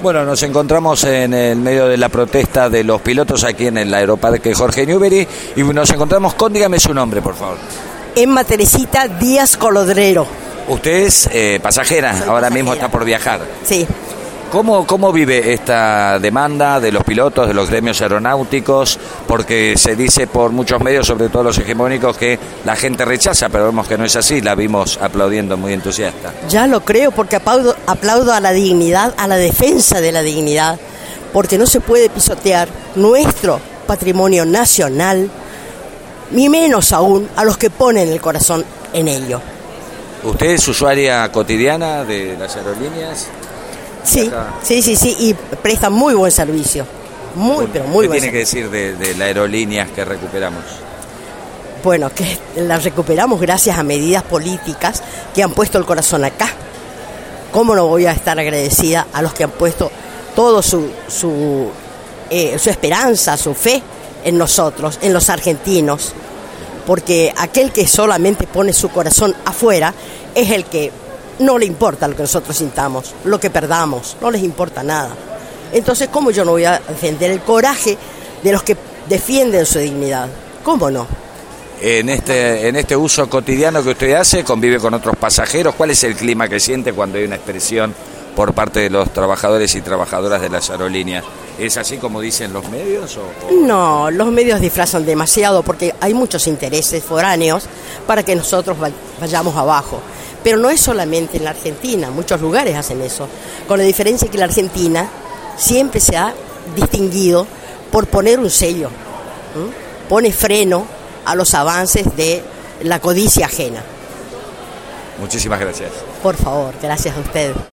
Bueno, nos encontramos en el medio de la protesta de los pilotos aquí en el Aeroparque Jorge Newbery y nos encontramos con, dígame su nombre, por favor. Emma Teresita Díaz Colodrero. Usted es pasajera, Soy ahora pasajera. mismo está por viajar. Sí. ¿Cómo vive esta demanda de los pilotos, de los gremios aeronáuticos? Porque se dice por muchos medios, sobre todo los hegemónicos, que la gente rechaza, pero vemos que no es así, la vimos aplaudiendo muy entusiasta. Ya lo creo, porque aplaudo a la dignidad, a la defensa de la dignidad, porque no se puede pisotear nuestro patrimonio nacional, ni menos aún a los que ponen el corazón en ello. ¿Usted es usuaria cotidiana de las aerolíneas? Sí, sí, y prestan muy buen servicio, pero muy buen ¿Qué tiene que servicio. decir de las aerolíneas que recuperamos? Bueno, que las recuperamos gracias a medidas políticas que han puesto el corazón acá. ¿Cómo no voy a estar agradecida a los que han puesto todo su esperanza, su fe en nosotros, en los argentinos? Porque aquel que solamente pone su corazón afuera es el que no le importa lo que nosotros sintamos, lo que perdamos, no les importa nada. Entonces, ¿cómo yo no voy a defender el coraje de los que defienden su dignidad? ¿Cómo no? En este uso cotidiano que usted hace, convive con otros pasajeros, ¿cuál es el clima que siente cuando hay una expresión por parte de los trabajadores y trabajadoras de las aerolíneas? ¿Es así como dicen los medios? No, los medios disfrazan demasiado porque hay muchos intereses foráneos para que nosotros vayamos abajo. Pero no es solamente en la Argentina, muchos lugares hacen eso, con la diferencia que la Argentina siempre se ha distinguido por poner un sello, pone freno a los avances de la codicia ajena. Muchísimas gracias. Por favor, gracias a ustedes.